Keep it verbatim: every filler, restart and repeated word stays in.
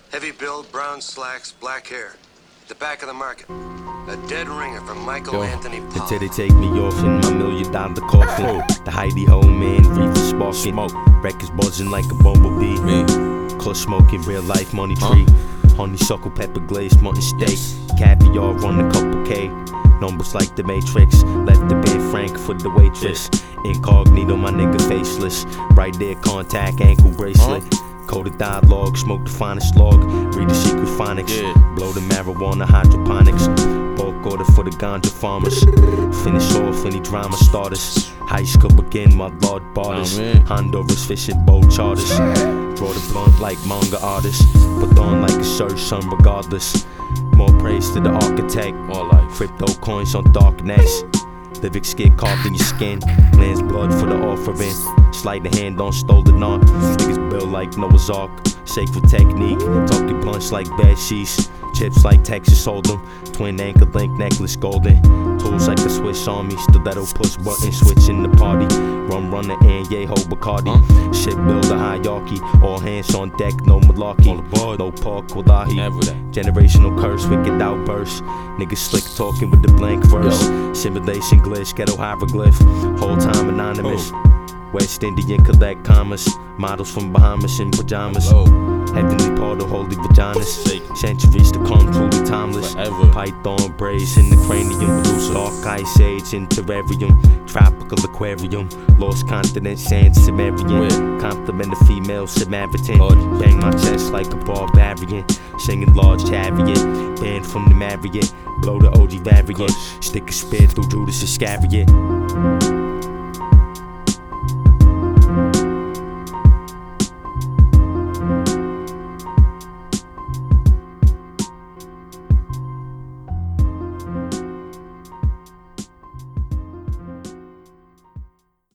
Heavy build, brown slacks, black hair. The back of the market. A dead ringer from Michael Yo, Anthony Paul. Until they take me off in my million dollar coffin. The Heidi Ho man, reefer sparking. Smoke. Records buzzing like a bumblebee. Me. Clutch smoking, real life money tree. Huh? Honeysuckle pepper glazed mutton steak. Yes. Caviar on a couple K. Numbers like the Matrix. Left the bed frank for the waitress. Incognito, my nigga faceless. Right there, contact ankle bracelet. Huh? Coded dialogue, smoke the finest log. Read the secret phonics. Yeah. Blow the marijuana hydroponics. Bulk order for the ganja farmers. Finish off any drama starters. High school begin, my lord borders. Oh, Honduras fishing boat charters. Draw the blunt like manga artists. Put on like a search sun regardless. More praise to the architect. All life. Crypto coins on darknets. Lyrics get carved in your skin. Lamb's blood for the offering. Slide the hand on stolen art. Niggas built like Noah's Ark. Sacred technique. Talking blunts like bad sheets. Chips like Texas Hold'em. Twin ankle link necklace golden. Tools like a Swiss Army. Stiletto push button switch in the party. Rum runner and Yeho Bacardi. Huh? Shit build a hierarchy. All hands on deck, no malarkey. All aboard. No park, wallahi. Never that. Generational curse, wicked outburst. Niggas slick talking with the blank verse. Yo. Simulation glitch, ghetto hieroglyph. Whole time anonymous. Oh. West Indian collect commas. Models from Bahamas in pajamas. Low. Heavenly part of holy vaginas. Shake. Centuries to come, truly timeless. Forever. Python braids in the cranium. Dark ice age in terrarium. Tropical aquarium. Lost continent, sand Sumerian. Where? Compliment a female Samaritan. Lord. Bang my chest like a barbarian. Singing large chariot. Banned from the Marriott. Blow the O G variant. Kush. Stick a spear through Judas Iscariot.